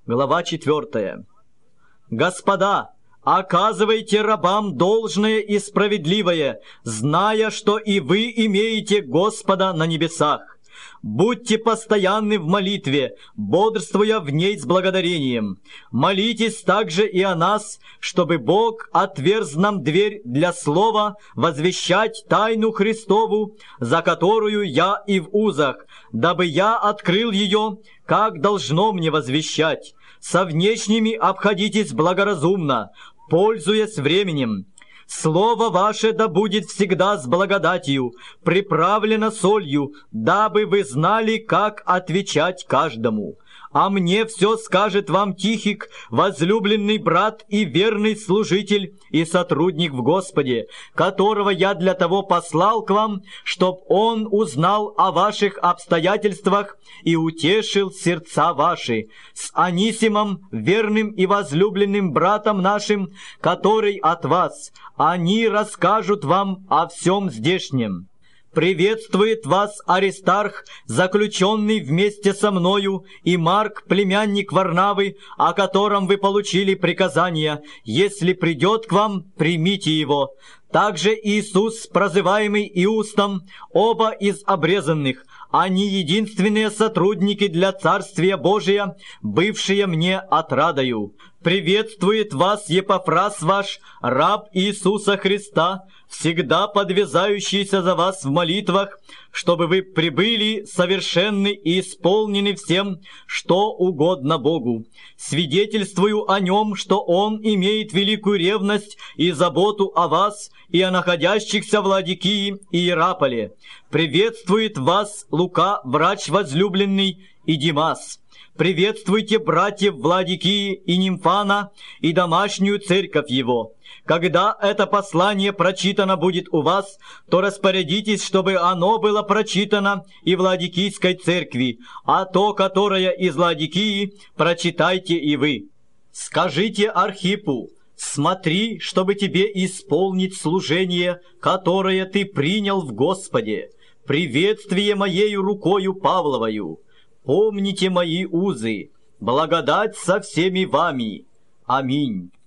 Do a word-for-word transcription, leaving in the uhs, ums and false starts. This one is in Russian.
Глава четвертая. Господа, оказывайте рабам должное и справедливое, зная, что и вы имеете Господа на небесах. Будьте постоянны в молитве, бодрствуя в ней с благодарением. Молитесь также и о нас, чтобы Бог отверз нам дверь для слова возвещать тайну Христову, за которую я и в узах, дабы я открыл ее, как должно мне возвещать. Со внешними обходитесь благоразумно, пользуясь временем. Слово ваше да будет всегда с благодатью, приправлено солью, дабы вы знали, как отвечать каждому. А мне все скажет вам Тихик, возлюбленный брат и верный служитель и сотрудник в Господе, которого я для того послал к вам, чтоб он узнал о ваших обстоятельствах и утешил сердца ваши, с Анисимом, верным и возлюбленным братом нашим, который от вас. Они расскажут вам о всем здешнем. Приветствует вас Аристарх, заключенный вместе со мною, и Марк, племянник Варнавы, о котором вы получили приказания. Если придет к вам, примите его. Также Иисус, прозываемый Иустом, оба из обрезанных. Они единственные сотрудники для Царствия Божия, бывшие мне отрадою. Приветствует вас Епафрас ваш, раб Иисуса Христа, всегда подвязающийся за вас в молитвах, чтобы вы прибыли совершенны и исполнены всем, что угодно Богу. Свидетельствую о нем, что он имеет великую ревность и заботу о вас и о находящихся в Ладикии и Иераполе. Приветствует вас Лука, врач возлюбленный, и Димас. Приветствуйте братьев Владикии и Нимфана и домашнюю церковь его. Когда это послание прочитано будет у вас, то распорядитесь, чтобы оно было прочитано и в Ладикийской церкви, а то, которое из Ладикии, прочитайте и вы. Скажите Архипу: смотри, чтобы тебе исполнить служение, которое ты принял в Господе. Приветствие моею рукою Павловою. Помните мои узы. Благодать со всеми вами. Аминь.